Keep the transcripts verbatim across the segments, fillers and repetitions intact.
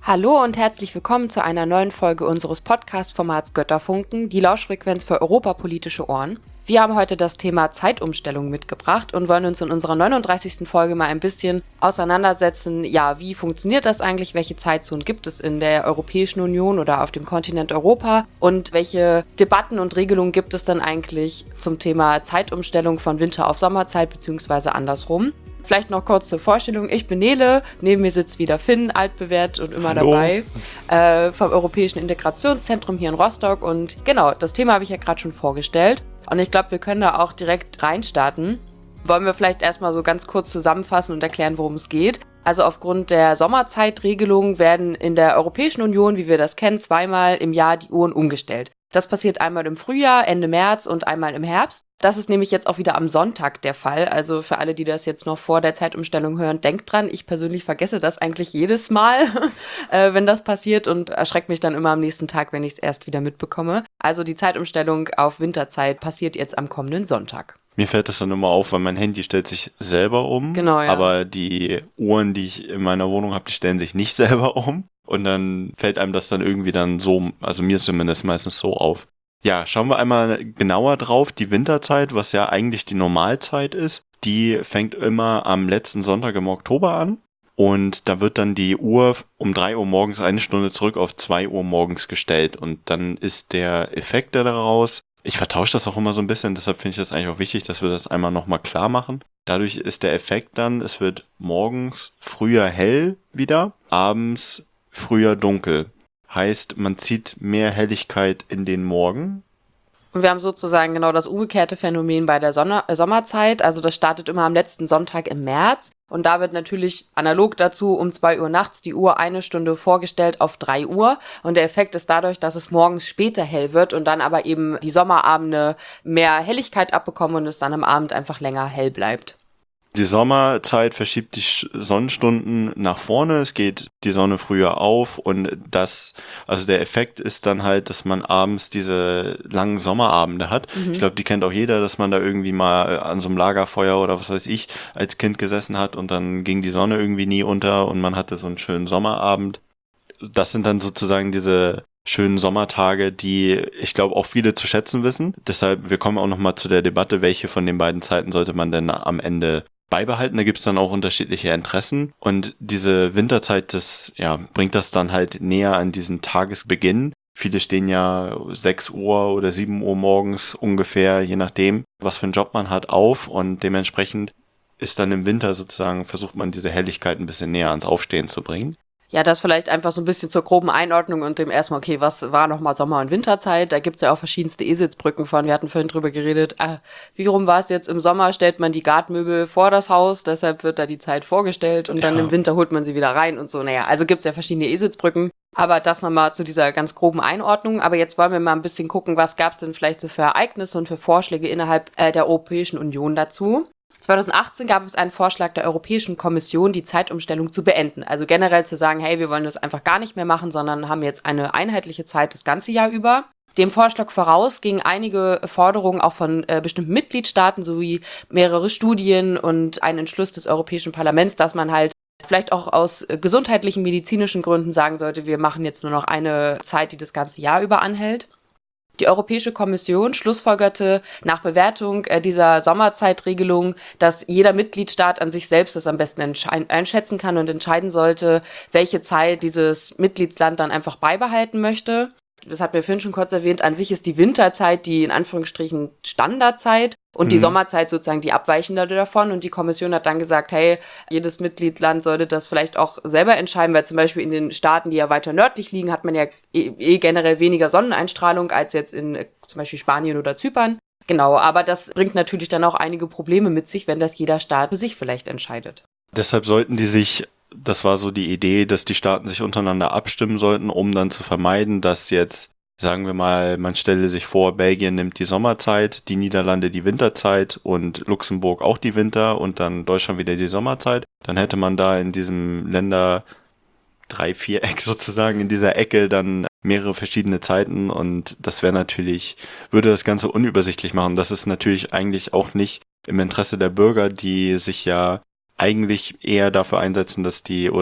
Hallo und herzlich willkommen zu einer neuen Folge unseres Podcast-Formats Götterfunken, die Lauschfrequenz für europapolitische Ohren. Wir haben heute das Thema Zeitumstellung mitgebracht und wollen uns in unserer neununddreißigsten Folge mal ein bisschen auseinandersetzen, ja, wie funktioniert das eigentlich, welche Zeitzonen gibt es in der Europäischen Union oder auf dem Kontinent Europa und welche Debatten und Regelungen gibt es dann eigentlich zum Thema Zeitumstellung von Winter auf Sommerzeit bzw. andersrum. Vielleicht noch kurz zur Vorstellung. Ich bin Nele, neben mir sitzt wieder Finn, altbewährt und immer Hallo. dabei, äh, vom Europäischen Integrationszentrum hier in Rostock. Und genau, das Thema habe ich ja gerade schon vorgestellt. Und ich glaube, wir können da auch direkt reinstarten. Wollen wir vielleicht erstmal so ganz kurz zusammenfassen und erklären, worum es geht. Also aufgrund der Sommerzeitregelung werden in der Europäischen Union, wie wir das kennen, zweimal im Jahr die Uhren umgestellt. Das passiert einmal im Frühjahr, Ende März und einmal im Herbst. Das ist nämlich jetzt auch wieder am Sonntag der Fall. Also für alle, die das jetzt noch vor der Zeitumstellung hören, denkt dran, ich persönlich vergesse das eigentlich jedes Mal, äh, wenn das passiert und erschreckt mich dann immer am nächsten Tag, wenn ich es erst wieder mitbekomme. Also die Zeitumstellung auf Winterzeit passiert jetzt am kommenden Sonntag. Mir fällt das dann immer auf, weil mein Handy stellt sich selber um, Genau, ja. aber die Uhren, die ich in meiner Wohnung habe, die stellen sich nicht selber um. Und dann fällt einem das dann irgendwie dann so, also mir zumindest meistens so auf. Ja, schauen wir einmal genauer drauf. Die Winterzeit, was ja eigentlich die Normalzeit ist, die fängt immer am letzten Sonntag im Oktober an. Und da wird dann die Uhr um drei Uhr morgens eine Stunde zurück auf zwei Uhr morgens gestellt. Und dann ist der Effekt daraus, ich vertausche das auch immer so ein bisschen, deshalb finde ich das eigentlich auch wichtig, dass wir das einmal nochmal klar machen. Dadurch ist der Effekt dann, es wird morgens früher hell wieder, abends früher dunkel. Heißt, man zieht mehr Helligkeit in den Morgen. Und wir haben sozusagen genau das umgekehrte Phänomen bei der Sonne- äh, Sommerzeit. Also das startet immer am letzten Sonntag im März. Und da wird natürlich analog dazu um zwei Uhr nachts die Uhr eine Stunde vorgestellt auf drei Uhr. Und der Effekt ist dadurch, dass es morgens später hell wird und dann aber eben die Sommerabende mehr Helligkeit abbekommen und es dann am Abend einfach länger hell bleibt. Die Sommerzeit verschiebt die Sonnenstunden nach vorne, es geht die Sonne früher auf und das, also der Effekt ist dann halt, dass man abends diese langen Sommerabende hat. Mhm. Ich glaube, die kennt auch jeder, dass man da irgendwie mal an so einem Lagerfeuer oder was weiß ich als Kind gesessen hat und dann ging die Sonne irgendwie nie unter und man hatte so einen schönen Sommerabend. Das sind dann sozusagen diese schönen Sommertage, die ich glaube auch viele zu schätzen wissen. Deshalb, wir kommen auch nochmal zu der Debatte, welche von den beiden Zeiten sollte man denn am Ende beibehalten. Da gibt es dann auch unterschiedliche Interessen und diese Winterzeit, das ja, bringt das dann halt näher an diesen Tagesbeginn. Viele stehen ja sechs Uhr oder sieben Uhr morgens ungefähr, je nachdem, was für einen Job man hat, auf und dementsprechend ist dann im Winter sozusagen, versucht man diese Helligkeit ein bisschen näher ans Aufstehen zu bringen. Ja, das vielleicht einfach so ein bisschen zur groben Einordnung und dem erstmal, okay, was war nochmal Sommer- und Winterzeit? Da gibt's ja auch verschiedenste Eselsbrücken von. Wir hatten vorhin drüber geredet, ah, wie rum war es jetzt? Im Sommer stellt man die Gartenmöbel vor das Haus, deshalb wird da die Zeit vorgestellt und dann Ja. im Winter holt man sie wieder rein und so. Naja, also gibt's ja verschiedene Eselsbrücken. Aber das nochmal zu dieser ganz groben Einordnung. Aber jetzt wollen wir mal ein bisschen gucken, was gab's denn vielleicht so für Ereignisse und für Vorschläge innerhalb äh, der Europäischen Union dazu. zweitausendachtzehn gab es einen Vorschlag der Europäischen Kommission, die Zeitumstellung zu beenden. Also generell zu sagen, hey, wir wollen das einfach gar nicht mehr machen, sondern haben jetzt eine einheitliche Zeit das ganze Jahr über. Dem Vorschlag voraus gingen einige Forderungen auch von äh, bestimmten Mitgliedstaaten sowie mehrere Studien und ein Entschluss des Europäischen Parlaments, dass man halt vielleicht auch aus äh, gesundheitlichen, medizinischen Gründen sagen sollte, wir machen jetzt nur noch eine Zeit, die das ganze Jahr über anhält. Die Europäische Kommission schlussfolgerte nach Bewertung äh, dieser Sommerzeitregelung, dass jeder Mitgliedstaat an sich selbst das am besten entsche- einschätzen kann und entscheiden sollte, welche Zeit dieses Mitgliedsland dann einfach beibehalten möchte. Das hat mir vorhin schon kurz erwähnt, an sich ist die Winterzeit die in Anführungsstrichen Standardzeit und die Mhm. Sommerzeit sozusagen die abweichende davon. Und die Kommission hat dann gesagt, hey, jedes Mitgliedsland sollte das vielleicht auch selber entscheiden, weil zum Beispiel in den Staaten, die ja weiter nördlich liegen, hat man ja eh, eh generell weniger Sonneneinstrahlung als jetzt in äh, zum Beispiel Spanien oder Zypern. Genau, aber das bringt natürlich dann auch einige Probleme mit sich, wenn das jeder Staat für sich vielleicht entscheidet. Deshalb sollten die sich, das war so die Idee, dass die Staaten sich untereinander abstimmen sollten, um dann zu vermeiden, dass jetzt, sagen wir mal, man stelle sich vor, Belgien nimmt die Sommerzeit, die Niederlande die Winterzeit und Luxemburg auch die Winter und dann Deutschland wieder die Sommerzeit. Dann hätte man da in diesem Länder drei, Viereck sozusagen, in dieser Ecke dann mehrere verschiedene Zeiten und das wäre natürlich, würde das Ganze unübersichtlich machen. Das ist natürlich eigentlich auch nicht im Interesse der Bürger, die sich ja eigentlich eher dafür einsetzen, dass die, oder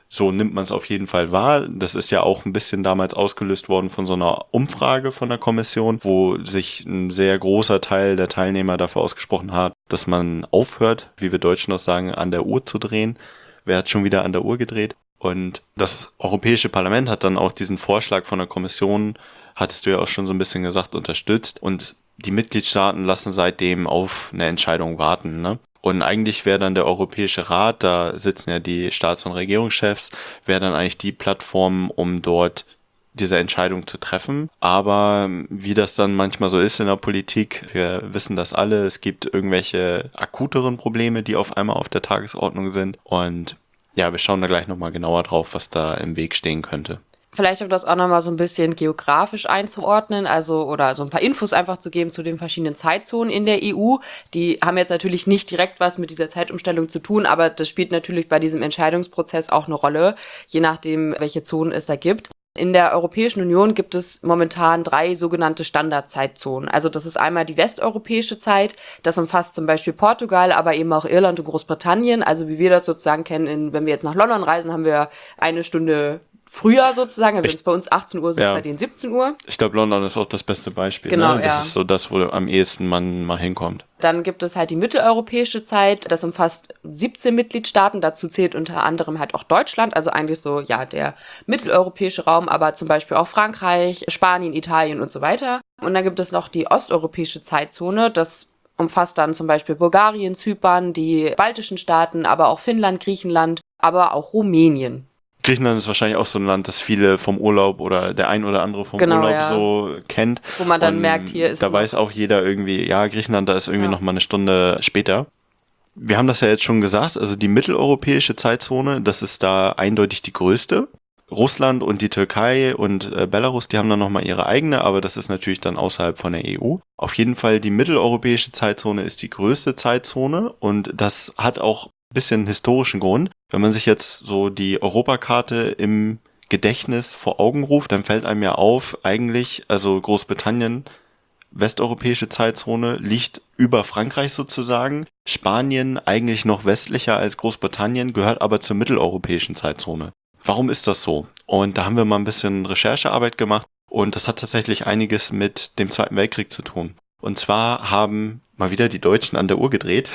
So nimmt man es auf jeden Fall wahr. Das ist ja auch ein bisschen damals ausgelöst worden von so einer Umfrage von der Kommission, wo sich ein sehr großer Teil der Teilnehmer dafür ausgesprochen hat, dass man aufhört, wie wir Deutschen noch sagen, an der Uhr zu drehen. Wer hat schon wieder an der Uhr gedreht? Und das Europäische Parlament hat dann auch diesen Vorschlag von der Kommission, hattest du ja auch schon so ein bisschen gesagt, unterstützt. Und die Mitgliedstaaten lassen seitdem auf eine Entscheidung warten, ne? Und eigentlich wäre dann der Europäische Rat, da sitzen ja die Staats- und Regierungschefs, wäre dann eigentlich die Plattform, um dort diese Entscheidung zu treffen. Aber wie das dann manchmal so ist in der Politik, wir wissen das alle, es gibt irgendwelche akuteren Probleme, die auf einmal auf der Tagesordnung sind. Und ja, wir schauen da gleich nochmal genauer drauf, was da im Weg stehen könnte. Vielleicht, um das auch nochmal so ein bisschen geografisch einzuordnen, also oder so ein paar Infos einfach zu geben zu den verschiedenen Zeitzonen in der E U. Die haben jetzt natürlich nicht direkt was mit dieser Zeitumstellung zu tun, aber das spielt natürlich bei diesem Entscheidungsprozess auch eine Rolle, je nachdem, welche Zonen es da gibt. In der Europäischen Union gibt es momentan drei sogenannte Standardzeitzonen. Also das ist einmal die westeuropäische Zeit, das umfasst zum Beispiel Portugal, aber eben auch Irland und Großbritannien. Also wie wir das sozusagen kennen, in, wenn wir jetzt nach London reisen, haben wir eine Stunde früher sozusagen, wenn es bei uns achtzehn Uhr ist, ist ja. es bei denen siebzehn Uhr. Ich glaube, London ist auch das beste Beispiel. Genau, ne? Das ja. ist so das, wo am ehesten man mal hinkommt. Dann gibt es halt die mitteleuropäische Zeit, das umfasst siebzehn Mitgliedstaaten, dazu zählt unter anderem halt auch Deutschland, also eigentlich so, ja, der mitteleuropäische Raum, aber zum Beispiel auch Frankreich, Spanien, Italien und so weiter. Und dann gibt es noch die osteuropäische Zeitzone, das umfasst dann zum Beispiel Bulgarien, Zypern, die baltischen Staaten, aber auch Finnland, Griechenland, aber auch Rumänien. Griechenland ist wahrscheinlich auch so ein Land, das viele vom Urlaub oder der ein oder andere vom Genau, Urlaub ja. so kennt. Wo man dann Und merkt, hier ist da noch- weiß auch jeder irgendwie, ja, Griechenland, da ist irgendwie Ja. noch mal eine Stunde später. Wir haben das ja jetzt schon gesagt, also die mitteleuropäische Zeitzone, das ist da eindeutig die größte. Russland und die Türkei und äh, Belarus, die haben dann nochmal ihre eigene, aber das ist natürlich dann außerhalb von der E U. Auf jeden Fall die mitteleuropäische Zeitzone ist die größte Zeitzone und das hat auch ein bisschen einen historischen Grund. Wenn man sich jetzt so die Europakarte im Gedächtnis vor Augen ruft, dann fällt einem ja auf, eigentlich, also Großbritannien, westeuropäische Zeitzone, liegt über Frankreich sozusagen. Spanien eigentlich noch westlicher als Großbritannien, gehört aber zur mitteleuropäischen Zeitzone. Warum ist das so? Und da haben wir mal ein bisschen Recherchearbeit gemacht und das hat tatsächlich einiges mit dem Zweiten Weltkrieg zu tun. Und zwar haben mal wieder die Deutschen an der Uhr gedreht.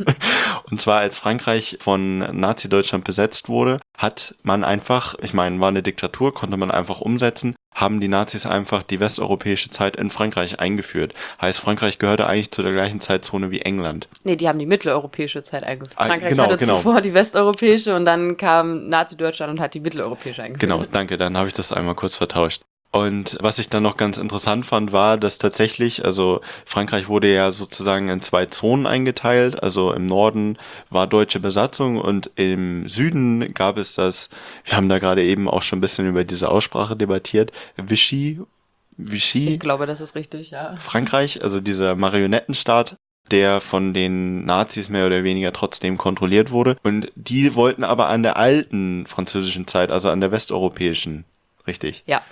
Und zwar als Frankreich von Nazi-Deutschland besetzt wurde, hat man einfach, ich meine, war eine Diktatur, konnte man einfach umsetzen, haben die Nazis einfach die westeuropäische Zeit in Frankreich eingeführt. Heißt, Frankreich gehörte eigentlich zu der gleichen Zeitzone wie England. Nee, die haben die mitteleuropäische Zeit eingeführt. Ah, Frankreich genau, hatte genau. zuvor die westeuropäische und dann kam Nazi-Deutschland und hat die mitteleuropäische eingeführt. Genau, danke, dann habe ich das einmal kurz vertauscht. Und was ich dann noch ganz interessant fand, war, dass tatsächlich, also Frankreich wurde ja sozusagen in zwei Zonen eingeteilt. Also im Norden war deutsche Besatzung und im Süden gab es das, wir haben da gerade eben auch schon ein bisschen über diese Aussprache debattiert, Vichy, Vichy, Ich glaube, das ist richtig, ja. Frankreich, also dieser Marionettenstaat, der von den Nazis mehr oder weniger trotzdem kontrolliert wurde. Und die wollten aber an der alten französischen Zeit, also an der westeuropäischen, richtig, Ja.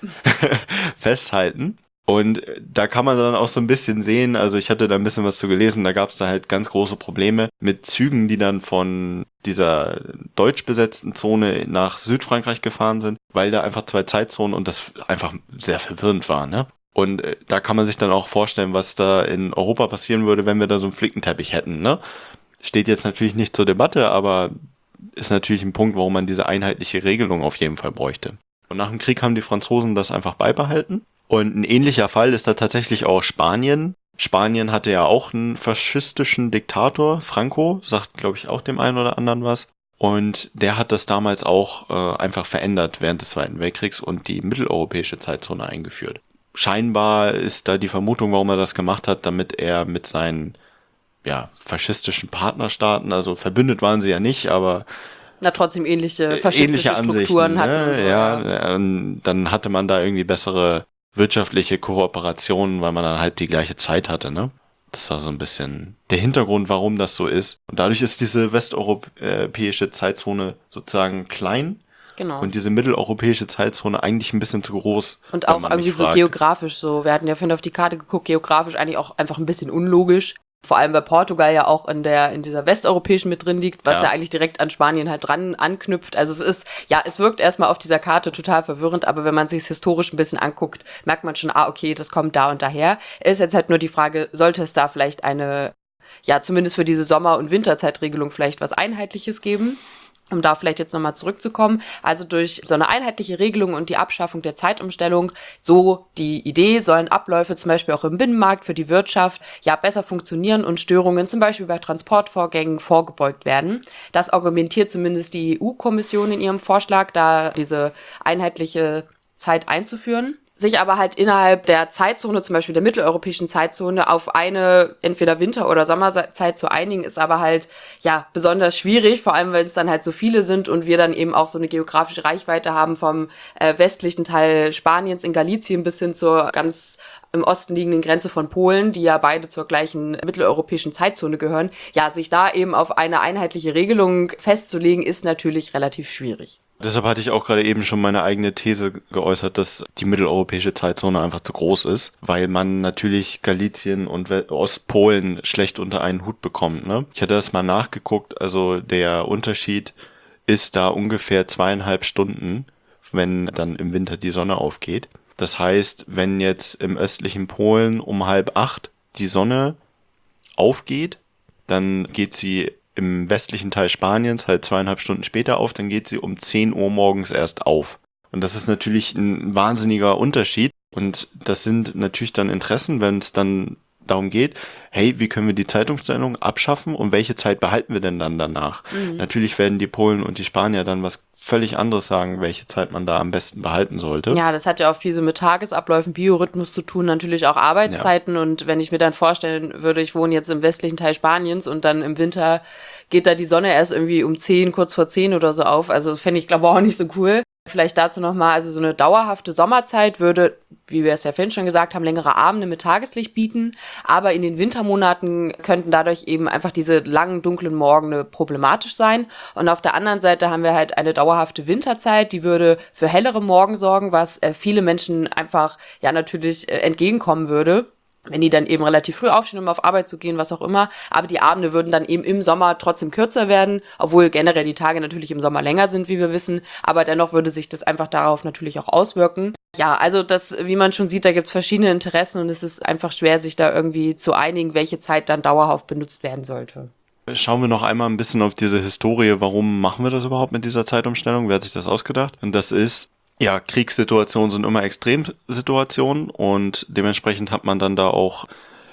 festhalten. Und da kann man dann auch so ein bisschen sehen, also ich hatte da ein bisschen was zu gelesen, da gab es da halt ganz große Probleme mit Zügen, die dann von dieser deutsch besetzten Zone nach Südfrankreich gefahren sind, weil da einfach zwei Zeitzonen und das einfach sehr verwirrend war, ne? Und äh, da kann man sich dann auch vorstellen, was da in Europa passieren würde, wenn wir da so einen Flickenteppich hätten, ne? Steht jetzt natürlich nicht zur Debatte, aber ist natürlich ein Punkt, warum man diese einheitliche Regelung auf jeden Fall bräuchte. Und nach dem Krieg haben die Franzosen das einfach beibehalten. Und ein ähnlicher Fall ist da tatsächlich auch Spanien. Spanien hatte ja auch einen faschistischen Diktator, Franco, sagt, glaube ich, auch dem einen oder anderen was. Und der hat das damals auch äh, einfach verändert während des Zweiten Weltkriegs und die mitteleuropäische Zeitzone eingeführt. Scheinbar ist da die Vermutung, warum er das gemacht hat, damit er mit seinen ja, faschistischen Partnerstaaten, also verbündet waren sie ja nicht, aber Na, trotzdem ähnliche faschistische ähnliche Strukturen Ansichten, hatten. ne? Und so, ja, ähm, dann hatte man da irgendwie bessere wirtschaftliche Kooperationen, weil man dann halt die gleiche Zeit hatte, ne? Das war so ein bisschen der Hintergrund, warum das so ist. Und dadurch ist diese westeuropäische Zeitzone sozusagen klein Genau. und diese mitteleuropäische Zeitzone eigentlich ein bisschen zu groß. Und wenn auch man irgendwie mich so fragt. geografisch so. Wir hatten ja vorhin auf die Karte geguckt, geografisch eigentlich auch einfach ein bisschen unlogisch. Vor allem, weil Portugal ja auch in der in dieser westeuropäischen mit drin liegt, was ja. Ja. eigentlich direkt an Spanien halt dran anknüpft. Also es ist, ja, es wirkt erstmal auf dieser Karte total verwirrend, aber wenn man sich historisch ein bisschen anguckt, merkt man schon, ah, okay, das kommt da und daher. Ist jetzt halt nur die Frage, sollte es da vielleicht eine, ja, zumindest für diese Sommer- und Winterzeitregelung vielleicht was Einheitliches geben? Um da vielleicht jetzt nochmal zurückzukommen, also durch so eine einheitliche Regelung und die Abschaffung der Zeitumstellung, so die Idee, sollen Abläufe zum Beispiel auch im Binnenmarkt für die Wirtschaft ja besser funktionieren und Störungen zum Beispiel bei Transportvorgängen vorgebeugt werden. Das argumentiert zumindest die E U-Kommission in ihrem Vorschlag, da diese einheitliche Zeit einzuführen. Sich aber halt innerhalb der Zeitzone, zum Beispiel der mitteleuropäischen Zeitzone, auf eine entweder Winter- oder Sommerzeit zu einigen, ist aber halt, ja, besonders schwierig, vor allem, weil es dann halt so viele sind und wir dann eben auch so eine geografische Reichweite haben vom äh, westlichen Teil Spaniens in Galicien bis hin zur ganz im Osten liegenden Grenze von Polen, die ja beide zur gleichen mitteleuropäischen Zeitzone gehören. Ja, sich da eben auf eine einheitliche Regelung festzulegen, ist natürlich relativ schwierig. Deshalb hatte ich auch gerade eben schon meine eigene These geäußert, dass die mitteleuropäische Zeitzone einfach zu groß ist, weil man natürlich Galicien und Ostpolen schlecht unter einen Hut bekommt. Ne? Ich hatte das mal nachgeguckt, also der Unterschied ist da ungefähr zweieinhalb Stunden, wenn dann im Winter die Sonne aufgeht. Das heißt, wenn jetzt im östlichen Polen um halb acht die Sonne aufgeht, dann geht sie im westlichen Teil Spaniens halt zweieinhalb Stunden später auf, dann geht sie um zehn Uhr morgens erst auf. Und das ist natürlich ein wahnsinniger Unterschied. Und das sind natürlich dann Interessen, wenn es dann darum geht, hey, wie können wir die Zeitumstellung abschaffen und welche Zeit behalten wir denn dann danach? Mhm. Natürlich werden die Polen und die Spanier dann was völlig anderes sagen, welche Zeit man da am besten behalten sollte. Ja, das hat ja auch viel so mit Tagesabläufen, Biorhythmus zu tun, natürlich auch Arbeitszeiten. Ja. Und wenn ich mir dann vorstellen würde, ich wohne jetzt im westlichen Teil Spaniens und dann im Winter geht da die Sonne erst irgendwie um zehn, kurz vor zehn oder so auf. Also das fände ich, glaube ich, auch nicht so cool. Vielleicht dazu nochmal, also so eine dauerhafte Sommerzeit würde, wie wir es ja vorhin schon gesagt haben, längere Abende mit Tageslicht bieten. Aber in den Wintermonaten könnten dadurch eben einfach diese langen, dunklen Morgene problematisch sein. Und auf der anderen Seite haben wir halt eine dauerhafte Winterzeit, die würde für hellere Morgen sorgen, was äh, viele Menschen einfach ja natürlich äh, entgegenkommen würde. Wenn die dann eben relativ früh aufstehen, um auf Arbeit zu gehen, was auch immer. Aber die Abende würden dann eben im Sommer trotzdem kürzer werden, obwohl generell die Tage natürlich im Sommer länger sind, wie wir wissen. Aber dennoch würde sich das einfach darauf natürlich auch auswirken. Ja, also das, wie man schon sieht, da gibt es verschiedene Interessen und es ist einfach schwer, sich da irgendwie zu einigen, welche Zeit dann dauerhaft benutzt werden sollte. Schauen wir noch einmal ein bisschen auf diese Historie. Warum machen wir das überhaupt mit dieser Zeitumstellung? Wer hat sich das ausgedacht? Und das ist, ja, Kriegssituationen sind immer Extremsituationen und dementsprechend hat man dann da auch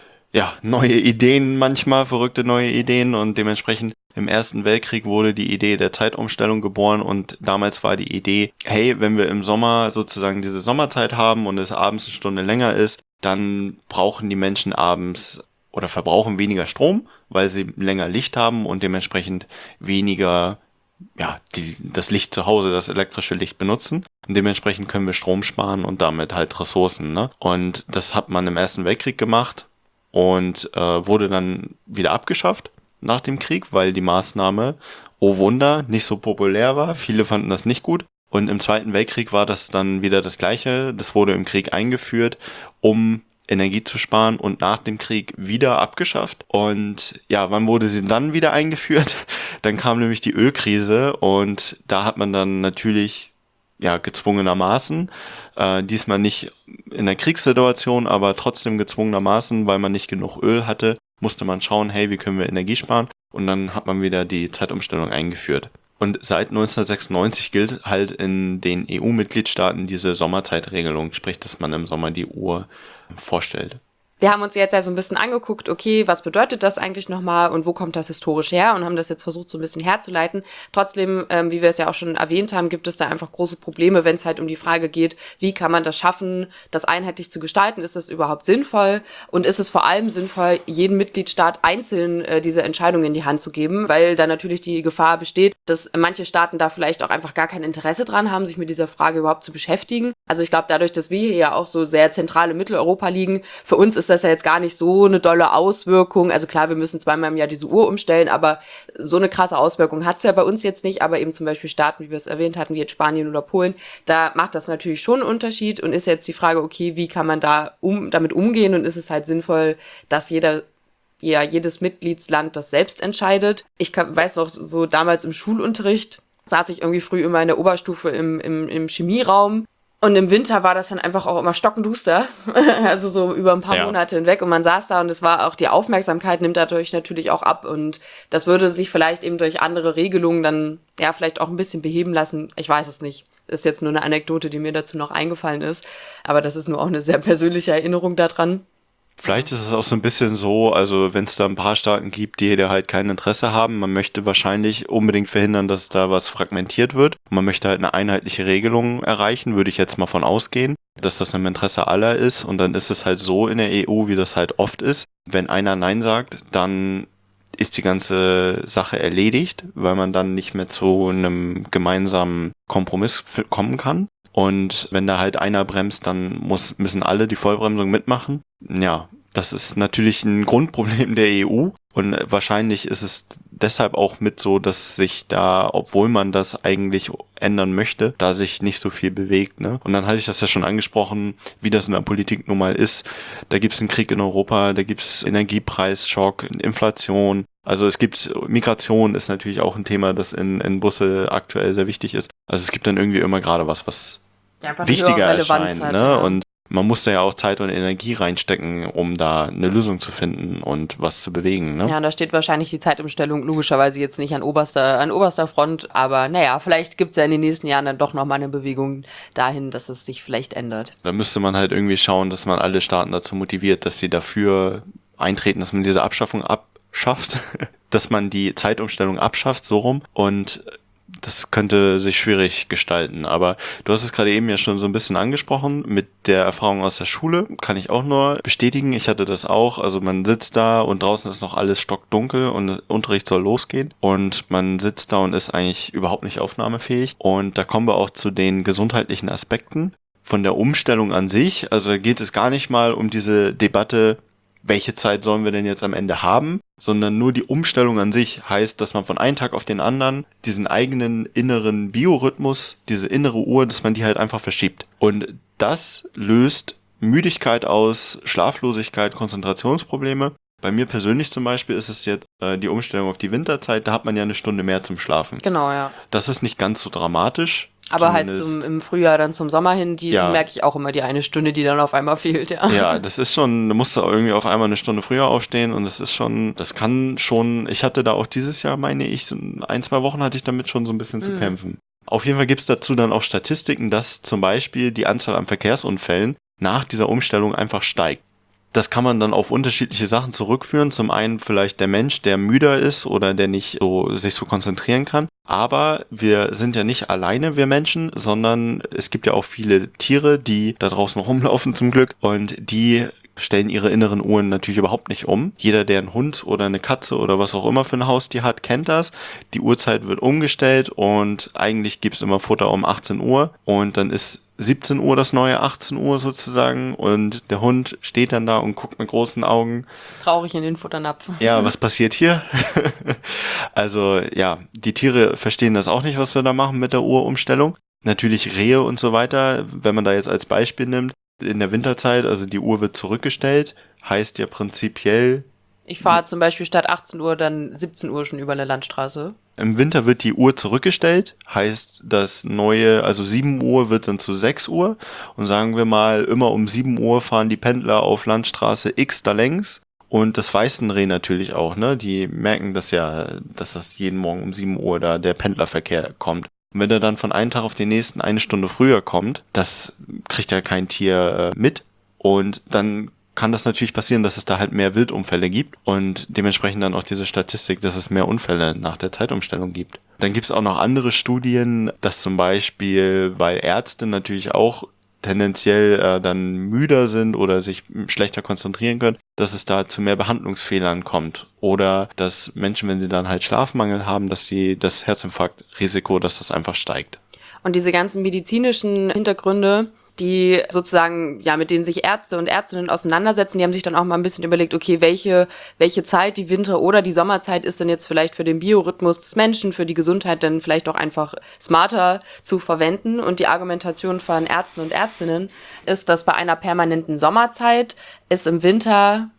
ja neue Ideen manchmal, verrückte neue Ideen und dementsprechend im Ersten Weltkrieg wurde die Idee der Zeitumstellung geboren und damals war die Idee, hey, wenn wir im Sommer sozusagen diese Sommerzeit haben und es abends eine Stunde länger ist, dann brauchen die Menschen abends oder verbrauchen weniger Strom, weil sie länger Licht haben und dementsprechend weniger ja, die, das Licht zu Hause, das elektrische Licht benutzen. Und dementsprechend können wir Strom sparen und damit halt Ressourcen. Ne? Und das hat man im Ersten Weltkrieg gemacht und äh, wurde dann wieder abgeschafft nach dem Krieg, weil die Maßnahme, oh Wunder, nicht so populär war. Viele fanden das nicht gut. Und im Zweiten Weltkrieg war das dann wieder das Gleiche. Das wurde im Krieg eingeführt, um Energie zu sparen und nach dem Krieg wieder abgeschafft. Und ja, wann wurde sie dann wieder eingeführt? Dann kam nämlich die Ölkrise und da hat man dann natürlich ja gezwungenermaßen, äh, diesmal nicht in der Kriegssituation, aber trotzdem gezwungenermaßen, weil man nicht genug Öl hatte, musste man schauen, hey, wie können wir Energie sparen? Und dann hat man wieder die Zeitumstellung eingeführt. Und seit neunzehnhundertsechsundneunzig gilt halt in den E U-Mitgliedstaaten diese Sommerzeitregelung, sprich, dass man im Sommer die Uhr vorstellt. Wir haben uns jetzt ja so ein bisschen angeguckt, okay, was bedeutet das eigentlich nochmal und wo kommt das historisch her und haben das jetzt versucht, so ein bisschen herzuleiten. Trotzdem, ähm, wie wir es ja auch schon erwähnt haben, gibt es da einfach große Probleme, wenn es halt um die Frage geht, wie kann man das schaffen, das einheitlich zu gestalten? Ist das überhaupt sinnvoll? Und ist es vor allem sinnvoll, jeden Mitgliedstaat einzeln äh, diese Entscheidung in die Hand zu geben? Weil da natürlich die Gefahr besteht, dass manche Staaten da vielleicht auch einfach gar kein Interesse dran haben, sich mit dieser Frage überhaupt zu beschäftigen. Also ich glaube, dadurch, dass wir hier ja auch so sehr zentral in Mitteleuropa liegen, für uns ist das ja jetzt gar nicht so eine dolle Auswirkung. Also klar, wir müssen zweimal im Jahr diese Uhr umstellen, aber so eine krasse Auswirkung hat es ja bei uns jetzt nicht. Aber eben zum Beispiel Staaten, wie wir es erwähnt hatten, wie jetzt Spanien oder Polen, da macht das natürlich schon einen Unterschied und ist jetzt die Frage, okay, wie kann man da um damit umgehen und ist es halt sinnvoll, dass jeder ja jedes Mitgliedsland das selbst entscheidet. Ich kann, weiß noch, so damals im Schulunterricht saß ich irgendwie früh immer in der Oberstufe im, im, im Chemieraum. Und im Winter war das dann einfach auch immer stockenduster, also so über ein paar Ja. Monate hinweg. Und man saß da und es war auch, die Aufmerksamkeit nimmt dadurch natürlich auch ab. Und das würde sich vielleicht eben durch andere Regelungen dann ja vielleicht auch ein bisschen beheben lassen. Ich weiß es nicht. Ist jetzt nur eine Anekdote, die mir dazu noch eingefallen ist. Aber das ist nur auch eine sehr persönliche Erinnerung daran. Vielleicht ist es auch so ein bisschen so, also wenn es da ein paar Staaten gibt, die da halt kein Interesse haben, man möchte wahrscheinlich unbedingt verhindern, dass da was fragmentiert wird. Man möchte halt eine einheitliche Regelung erreichen, würde ich jetzt mal von ausgehen, dass das im Interesse aller ist. Und dann ist es halt so in der E U, wie das halt oft ist. Wenn einer Nein sagt, dann ist die ganze Sache erledigt, weil man dann nicht mehr zu einem gemeinsamen Kompromiss kommen kann. Und wenn da halt einer bremst, dann muss, müssen alle die Vollbremsung mitmachen. Ja, das ist natürlich ein Grundproblem der E U. Und wahrscheinlich ist es deshalb auch mit so, dass sich da, obwohl man das eigentlich ändern möchte, da sich nicht so viel bewegt. Ne? Und dann hatte ich das ja schon angesprochen, wie das in der Politik nun mal ist. Da gibt es einen Krieg in Europa, da gibt es Energiepreisschock, Inflation. Also es gibt, Migration ist natürlich auch ein Thema, das in, in Brüssel aktuell sehr wichtig ist. Also es gibt dann irgendwie immer gerade was, was Ja, einfach eine wichtiger höhere Relevanz erscheint. hat, Ne? ja. Und man muss da ja auch Zeit und Energie reinstecken, um da eine Lösung zu finden und was zu bewegen. Ne? Ja, und da steht wahrscheinlich die Zeitumstellung logischerweise jetzt nicht an oberster, an oberster Front, aber naja, vielleicht gibt's ja in den nächsten Jahren dann doch nochmal eine Bewegung dahin, dass es sich vielleicht ändert. Da müsste man halt irgendwie schauen, dass man alle Staaten dazu motiviert, dass sie dafür eintreten, dass man diese Abschaffung abschafft, dass man die Zeitumstellung abschafft, so rum. Und das könnte sich schwierig gestalten, aber du hast es gerade eben ja schon so ein bisschen angesprochen, mit der Erfahrung aus der Schule, kann ich auch nur bestätigen, ich hatte das auch, also man sitzt da und draußen ist noch alles stockdunkel und der Unterricht soll losgehen und man sitzt da und ist eigentlich überhaupt nicht aufnahmefähig und da kommen wir auch zu den gesundheitlichen Aspekten von der Umstellung an sich, also da geht es gar nicht mal um diese Debatte, welche Zeit sollen wir denn jetzt am Ende haben, sondern nur die Umstellung an sich heißt, dass man von einem Tag auf den anderen diesen eigenen inneren Biorhythmus, diese innere Uhr, dass man die halt einfach verschiebt. Und das löst Müdigkeit aus, Schlaflosigkeit, Konzentrationsprobleme. Bei mir persönlich zum Beispiel ist es jetzt äh, die Umstellung auf die Winterzeit, da hat man ja eine Stunde mehr zum Schlafen. Genau, ja. Das ist nicht ganz so dramatisch. Aber halt Zumindest- zum, im Frühjahr dann zum Sommer hin, die, Ja. die merke ich auch immer, die eine Stunde, die dann auf einmal fehlt, ja. Ja, das ist schon, da musst du irgendwie auf einmal eine Stunde früher aufstehen und das ist schon, das kann schon, ich hatte da auch dieses Jahr, meine ich, so ein, zwei Wochen hatte ich damit schon so ein bisschen zu Mhm. kämpfen. Auf jeden Fall gibt's dazu dann auch Statistiken, dass zum Beispiel die Anzahl an Verkehrsunfällen nach dieser Umstellung einfach steigt. Das kann man dann auf unterschiedliche Sachen zurückführen. Zum einen vielleicht der Mensch, der müder ist oder der nicht so, sich so konzentrieren kann. Aber wir sind ja nicht alleine, wir Menschen, sondern es gibt ja auch viele Tiere, die da draußen rumlaufen zum Glück und die stellen ihre inneren Uhren natürlich überhaupt nicht um. Jeder, der einen Hund oder eine Katze oder was auch immer für ein Haustier hat, kennt das. Die Uhrzeit wird umgestellt und eigentlich gibt's immer Futter um achtzehn Uhr und dann ist siebzehn Uhr das neue achtzehn Uhr sozusagen und der Hund steht dann da und guckt mit großen Augen. Traurig in den Futternapf. Ja, was passiert hier? Also ja, die Tiere verstehen das auch nicht, was wir da machen mit der Uhrumstellung. Natürlich Rehe und so weiter, wenn man da jetzt als Beispiel nimmt, in der Winterzeit, also die Uhr wird zurückgestellt, heißt ja prinzipiell, Ich fahre zum Beispiel statt achtzehn Uhr dann siebzehn Uhr schon über eine Landstraße. im Winter wird die Uhr zurückgestellt, heißt das neue, also sieben Uhr wird dann zu sechs Uhr und sagen wir mal, immer um sieben Uhr fahren die Pendler auf Landstraße X da längs und das weiß ein Reh natürlich auch, ne? Die merken das ja, dass das jeden Morgen um sieben Uhr da der Pendlerverkehr kommt. Und wenn er dann von einem Tag auf den nächsten eine Stunde früher kommt, das kriegt ja kein Tier äh, mit und dann kann das natürlich passieren, dass es da halt mehr Wildunfälle gibt und dementsprechend dann auch diese Statistik, dass es mehr Unfälle nach der Zeitumstellung gibt. Dann gibt es auch noch andere Studien, dass zum Beispiel, weil Ärzte natürlich auch tendenziell äh, dann müder sind oder sich schlechter konzentrieren können, dass es da zu mehr Behandlungsfehlern kommt. Oder dass Menschen, wenn sie dann halt Schlafmangel haben, dass sie das Herzinfarktrisiko, dass das einfach steigt. Und diese ganzen medizinischen Hintergründe, die sozusagen, ja, mit denen sich Ärzte und Ärztinnen auseinandersetzen, die haben sich dann auch mal ein bisschen überlegt, okay, welche, welche Zeit, die Winter- oder die Sommerzeit ist denn jetzt vielleicht für den Biorhythmus des Menschen, für die Gesundheit dann vielleicht auch einfach smarter zu verwenden. Und die Argumentation von Ärzten und Ärztinnen ist, dass bei einer permanenten Sommerzeit es im Winter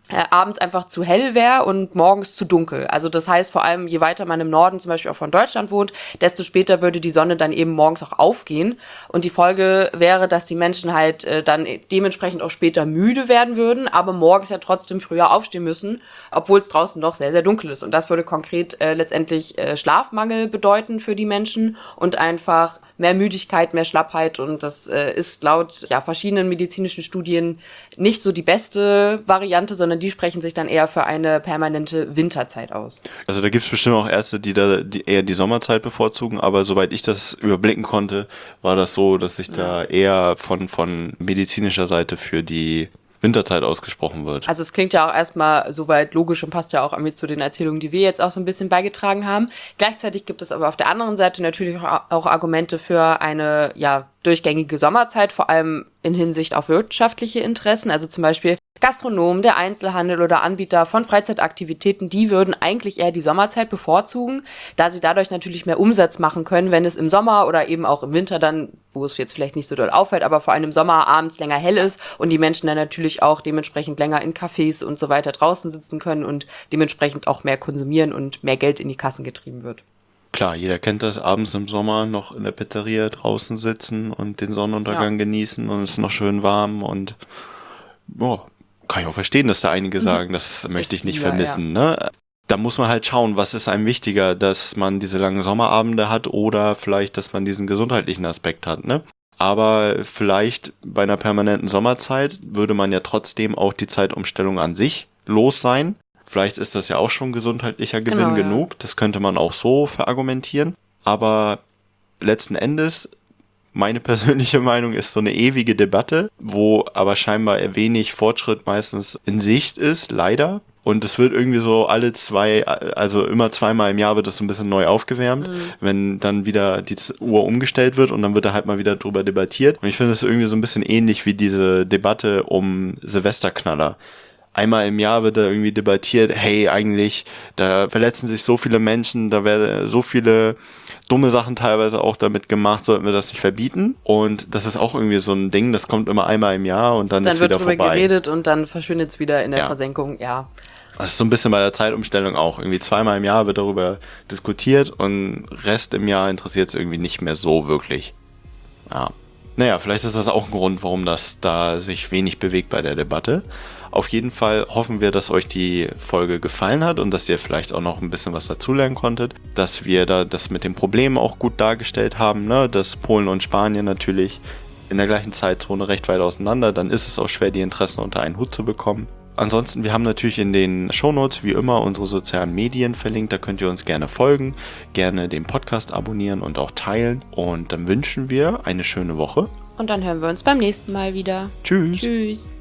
äh, abends einfach zu hell wäre und morgens zu dunkel. Also das heißt vor allem, je weiter man im Norden zum Beispiel auch von Deutschland wohnt, desto später würde die Sonne dann eben morgens auch aufgehen. Und die Folge wäre, dass die Menschen halt äh, dann dementsprechend auch später müde werden würden, aber morgens ja trotzdem früher aufstehen müssen, obwohl es draußen noch sehr, sehr dunkel ist. Und das würde konkret äh, letztendlich äh, Schlafmangel bedeuten für die Menschen und einfach mehr Müdigkeit, mehr Schlappheit. Und das äh, ist laut ja, verschiedenen medizinischen Studien nicht so die beste Variante, sondern die sprechen sich dann eher für eine permanente Winterzeit aus. Also da gibt es bestimmt auch Ärzte, die da die eher die Sommerzeit bevorzugen, aber soweit ich das überblicken konnte, war das so, dass sich ja. da eher von, von medizinischer Seite für die Winterzeit ausgesprochen wird. Also es klingt ja auch erstmal soweit logisch und passt ja auch irgendwie zu den Erzählungen, die wir jetzt auch so ein bisschen beigetragen haben. Gleichzeitig gibt es aber auf der anderen Seite natürlich auch Argumente für eine ja durchgängige Sommerzeit, vor allem in Hinsicht auf wirtschaftliche Interessen. Also zum Beispiel Gastronomen, der Einzelhandel oder Anbieter von Freizeitaktivitäten, die würden eigentlich eher die Sommerzeit bevorzugen, da sie dadurch natürlich mehr Umsatz machen können, wenn es im Sommer oder eben auch im Winter dann, wo es jetzt vielleicht nicht so doll auffällt, aber vor allem im Sommer abends länger hell ist und die Menschen dann natürlich auch dementsprechend länger in Cafés und so weiter draußen sitzen können und dementsprechend auch mehr konsumieren und mehr Geld in die Kassen getrieben wird. Klar, jeder kennt das, abends im Sommer noch in der Pizzeria draußen sitzen und den Sonnenuntergang ja. genießen und es ist noch schön warm und boah, kann ich auch verstehen, dass da einige sagen, das möchte ich nicht ja, vermissen. Ja. Ne? Da muss man halt schauen, was ist einem wichtiger, dass man diese langen Sommerabende hat oder vielleicht, dass man diesen gesundheitlichen Aspekt hat. Ne? Aber vielleicht bei einer permanenten Sommerzeit würde man ja trotzdem auch die Zeitumstellung an sich los sein. Vielleicht ist das ja auch schon gesundheitlicher Gewinn genau, genug. Ja. Das könnte man auch so verargumentieren. Aber letzten Endes, meine persönliche Meinung ist so eine ewige Debatte, wo aber scheinbar wenig Fortschritt meistens in Sicht ist, leider. Und es wird irgendwie so alle zwei, also immer zweimal im Jahr wird das so ein bisschen neu aufgewärmt, mhm. wenn dann wieder die Uhr umgestellt wird und dann wird da halt mal wieder drüber debattiert. Und ich finde es irgendwie so ein bisschen ähnlich wie diese Debatte um Silvesterknaller. Einmal im Jahr wird da irgendwie debattiert, hey, eigentlich, da verletzen sich so viele Menschen, da werden so viele dumme Sachen teilweise auch damit gemacht, sollten wir das nicht verbieten? Und das ist auch irgendwie so ein Ding, das kommt immer einmal im Jahr und dann, dann ist wieder vorbei. Dann wird drüber geredet und dann verschwindet es wieder in der ja. Versenkung, ja. Das ist so ein bisschen bei der Zeitumstellung auch. Irgendwie zweimal im Jahr wird darüber diskutiert und Rest im Jahr interessiert es irgendwie nicht mehr so wirklich. Ja. Naja, vielleicht ist das auch ein Grund, warum das da sich wenig bewegt bei der Debatte. Auf jeden Fall hoffen wir, dass euch die Folge gefallen hat und dass ihr vielleicht auch noch ein bisschen was dazulernen konntet, dass wir da das mit den Problemen auch gut dargestellt haben, ne? Dass Polen und Spanien natürlich in der gleichen Zeitzone recht weit auseinander, dann ist es auch schwer, die Interessen unter einen Hut zu bekommen. Ansonsten, wir haben natürlich in den Shownotes wie immer unsere sozialen Medien verlinkt, da könnt ihr uns gerne folgen, gerne den Podcast abonnieren und auch teilen und dann wünschen wir eine schöne Woche. Und dann hören wir uns beim nächsten Mal wieder. Tschüss. Tschüss.